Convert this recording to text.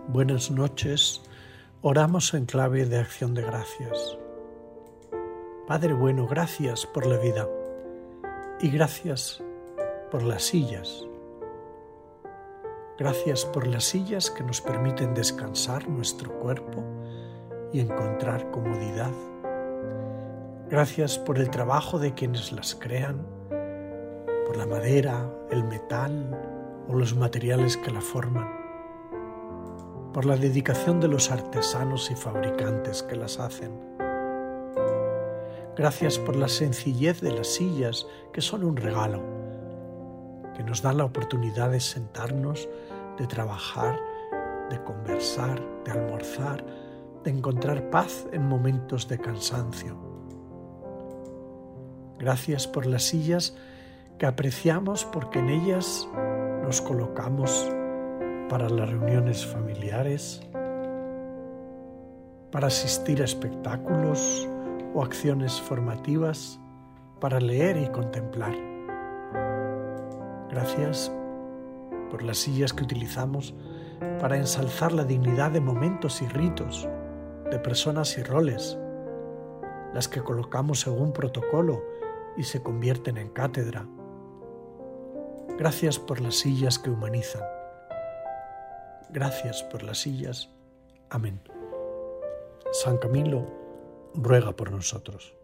Buenas noches, oramos en clave de acción de gracias. Padre bueno, gracias por la vida y gracias por las sillas. Gracias por las sillas que nos permiten descansar nuestro cuerpo y encontrar comodidad. Gracias por el trabajo de quienes las crean, por la madera, el metal o los materiales que la forman, por la dedicación de los artesanos y fabricantes que las hacen. Gracias por la sencillez de las sillas, que son un regalo, que nos dan la oportunidad de sentarnos, de trabajar, de conversar, de almorzar, de encontrar paz en momentos de cansancio. Gracias por las sillas que apreciamos porque en ellas nos colocamos para las reuniones familiares, para asistir a espectáculos o acciones formativas, para leer y contemplar. Gracias por las sillas que utilizamos para ensalzar la dignidad de momentos y ritos, de personas y roles, las que colocamos según protocolo y se convierten en cátedra. Gracias por las sillas que humanizan. Gracias por las sillas. Amén. San Camilo ruega por nosotros.